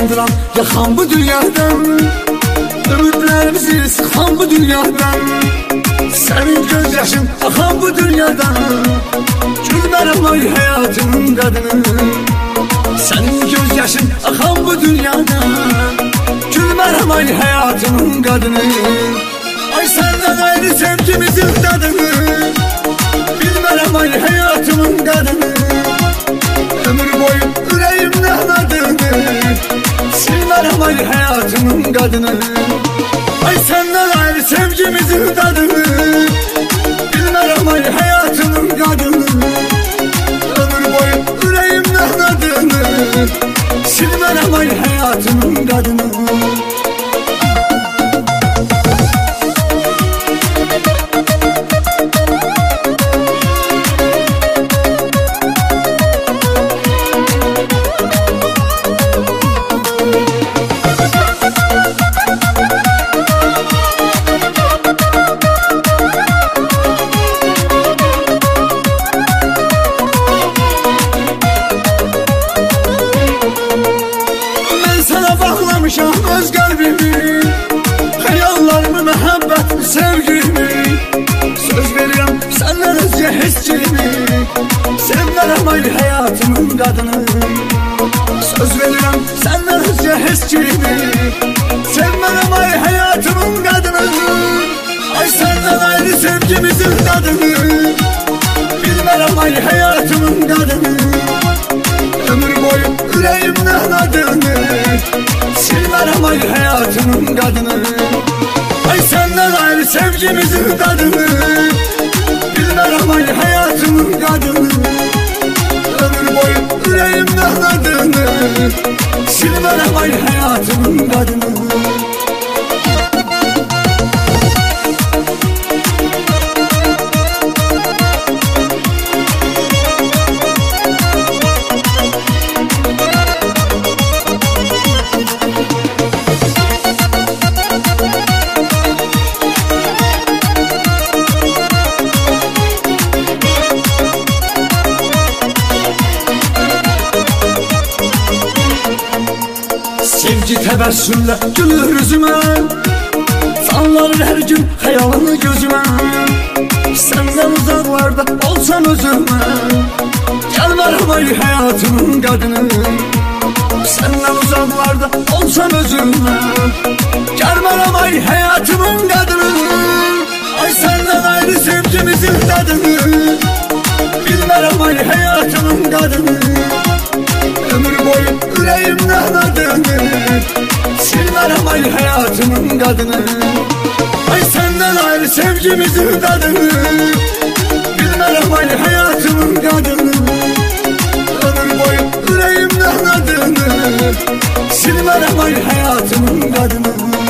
yandıran, yakan bu dünyadan, ümitlerimizi sıkan bu dünyadan, senin gözyaşın akan bu dünyadan, gülmərəm ay hayatımın kadını. Senin gözyaşın akan bu dünyadan, gülmərəm ay hayatımın kadını. Ay senden ayrı sevgimizin tadını, bilmərəm ay hayatımın kadını. Ömür boyu yüreğimden adını, silmərəm ay hayatımın kadını. Ay senden ayrı sevgimizin tadını, bilmərəm ay hayatımın kadını. Ömür boyu yüreğimden adını, silmərəm ay hayatımın kadını. Öz kalbimi, hayallarımı, mehabbetimi, sevgimi, söz veriyorum senden özce hisçimi, sevmərəm ay hayatımın kadını. Söz veriyorum senden özce hisçimi, sevmərəm ay hayatımın kadını. Ay senden ayrı sevgimizin tadını, bilmərəm ay hayatımın kadını. Ömür boyu yüreğimden adını, silmərəm ay hayatımın kadını. Ay senden ayrı sevgimizin tadını, bilmərəm ay hayatımın kadını. Ömür boyu yüreğimden adını, silmərəm ay hayatımın kadını. Sevgi təbəssümlə gülür üzümə, sallanır hər gün xəyalını gözümə. Səndən uzaqlarda olsam özümə, gəlmərəm ay hayatımın kadını. Səndən uzaqlarda olsam özümə, gəlmərəm ay hayatımın kadını. Ay səndən ayrı sevgimizin tadını, bilmərəm ay hayatımın kadını. Ömür boyu yüreğimden adını, silmərəm ay hayatımın kadını. Ay senden ayrı sevgimizin tadını, bilmərəm ay hayatımın kadını. Ömür boyu yüreğimden adını, silmərəm ay hayatımın kadını.